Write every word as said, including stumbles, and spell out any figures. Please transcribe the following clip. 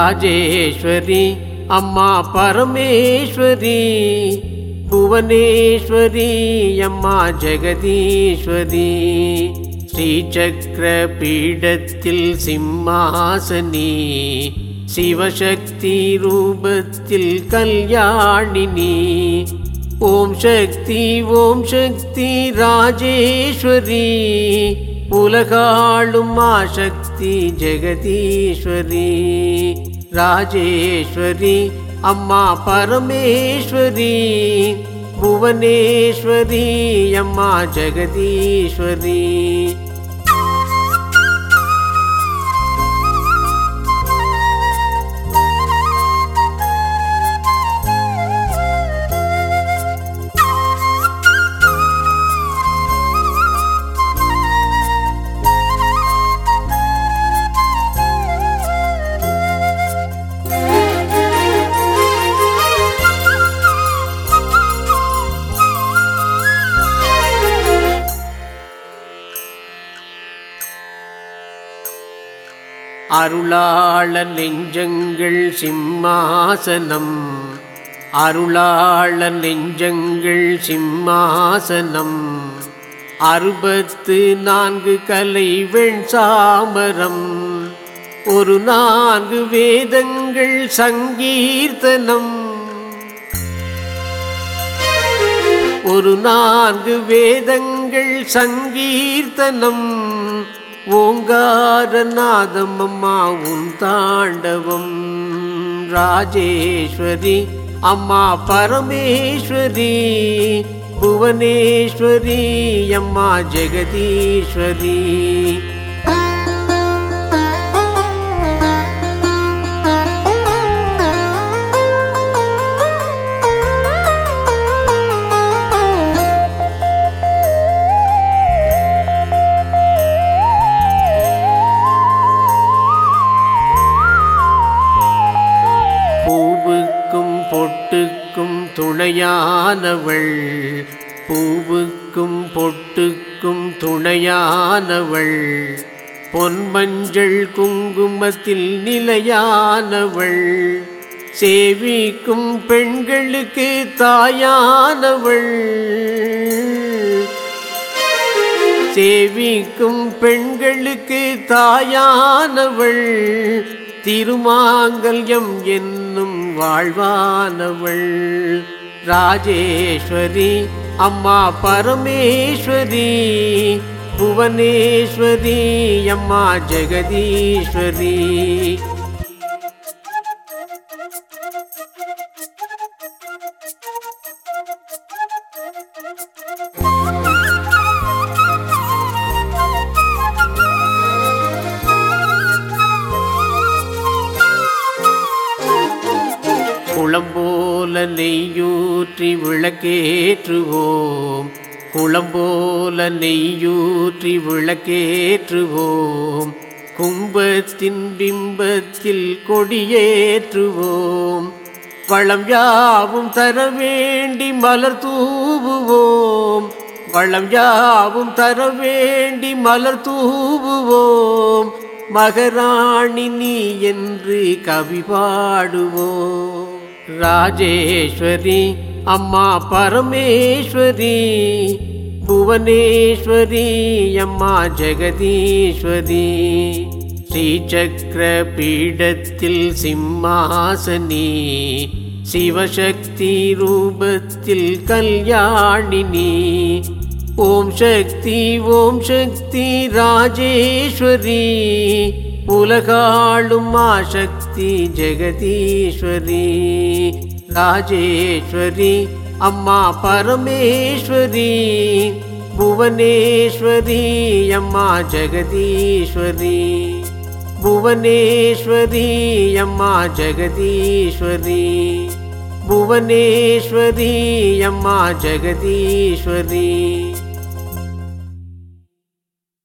ராஜேஸ்வரி அம்மா பரமேஸ்வரி, புவனேஸ்வரி அம்மா ஜெகதீஸ்வரி, ஸ்ரீசக்கர பீடத்தில் சிம்மாசனி, சிவசக்தி ரூபத்தில் கல்யாணினி, ஓம் சக்தி ஓம் சக்தி ராஜேஸ்வரி, உலகாளும் ஆசக்தி ஜெகதீஸ்வரி. ராஜேஸ்வரி அம்மா பரமேஸ்வரி, புவனேஸ்வரி அம்மா ஜெகதீஸ்வரி. அருளாள நெஞ்சங்கள் சிம்மாசனம், அருளாள நெஞ்சங்கள் சிம்மாசனம், அறுபத்து நான்கு கலை வெண்சாமரம், ஒரு நான்கு வேதங்கள் சங்கீர்த்தனம், ஒரு நான்கு வேதங்கள் சங்கீர்த்தனம், ஓங்காரநாதம் அம்மா உன் தாண்டவம். ராஜேஸ்வரி அம்மா பரமேஸ்வரி, புவனேஸ்வரி அம்மா ஜெகதீஸ்வரி. பூவுக்கும் பொட்டுக்கும் துணையானவள், பூவுக்கும் பொட்டுக்கும் துணையானவள், பொன்மஞ்சள் குங்குமத்தில் நிலையானவள், சேவிக்கும் பெண்களுக்கு தாயானவள், சேவிக்கும் பெண்களுக்கு தாயானவள், திருமாங்கல்யம் என்னும் வாழ்வானவள். ராஜேஸ்வரி அம்மா பரமேஸ்வரி, புவனேஸ்வரி அம்மா ஜெகதீஸ்வரி. குளம்போல நெய்யூற்றி விளக்கேற்றுவோம், குளம்போல நெய்யூற்றி விளக்கேற்றுவோம், கும்பத்தின் பிம்பத்தில் கொடியேற்றுவோம், வளம் யாவும் தர வேண்டி மலர் தூவுவோம், வளம் யாவும் தர வேண்டி மலர் தூவுவோம், மகராணி நீ என்று கவி பாடுவோம். ராஜேஸ்வரி அம்மா பரமேஸ்வரி, புவனேஸ்வரி அம்மா ஜெகதீஸ்வரி, ஸ்ரீசக்கர பீடத்தில் சிம்மாசனி, சிவசக்தி ரூபத்தில் கல்யாணினி, ஓம் சக்தி ஓம் சக்தி ராஜேஸ்வரி, உலகாளும் ஆசக்தி ஜெகதீஸ்வரி. ராஜேஸ்வரி அம்மா பரமேஸ்வரி, புவனேஸ்வரி அம்மா ஜெகதீஸ்வரி, புவனேஸ்வரி அம்மா ஜெகதீஸ்வரி, புவனேஸ்வரி அம்மா ஜெகதீஸ்வரி.